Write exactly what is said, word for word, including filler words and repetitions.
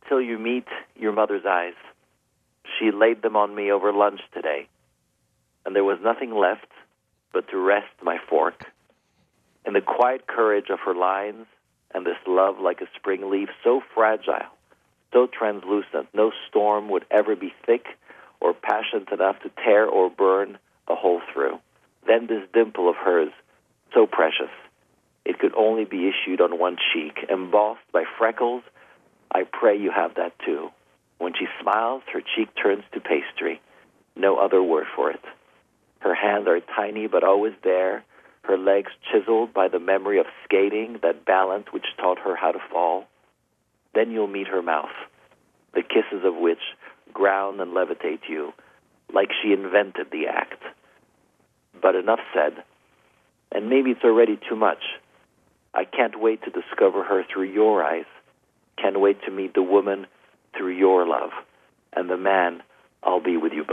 till you meet your mother's eyes. She laid them on me over lunch today, and there was nothing left but to rest my fork. In the quiet courage of her lines and this love like a spring leaf, so fragile, so translucent, no storm would ever be thick or passionate enough to tear or burn a hole through. Then this dimple of hers, so precious, it could only be issued on one cheek, embossed by freckles. I pray you have that too. When she smiles, her cheek turns to pastry. No other word for it. Her hands are tiny but always there, her legs chiseled by the memory of skating, that balance which taught her how to fall. Then you'll meet her mouth, the kisses of which ground and levitate you, like she invented the act. But enough said, and maybe it's already too much. I can't wait to discover her through your eyes, can't wait to meet the woman through your love, and the man, I'll be with you